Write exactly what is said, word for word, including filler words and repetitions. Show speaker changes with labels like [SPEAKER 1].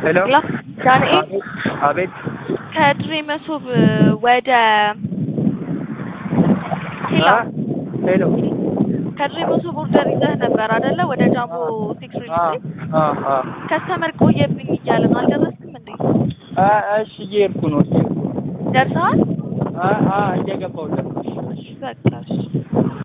[SPEAKER 1] ሄሎ
[SPEAKER 2] ዳንኤል
[SPEAKER 1] አቤት
[SPEAKER 2] ከድሬ መሶብ ወደ ሄሎ
[SPEAKER 1] ሄሎ
[SPEAKER 2] ከድሬ መሶብ ኦርደር ይዘህ ነበር አይደለ? ወደ ጃምቦ ሲክስ ሪል ስቴት
[SPEAKER 1] አ አ
[SPEAKER 2] ከስተመር ቆየብኝ እያለ ነው። አልደረስክም እንዴ?
[SPEAKER 1] አ እሺ እየሄድኩ ነው።
[SPEAKER 2] ደርሰሃል?
[SPEAKER 1] አ አ እየገባሁ ነው። እሺ
[SPEAKER 2] በቃ እሺ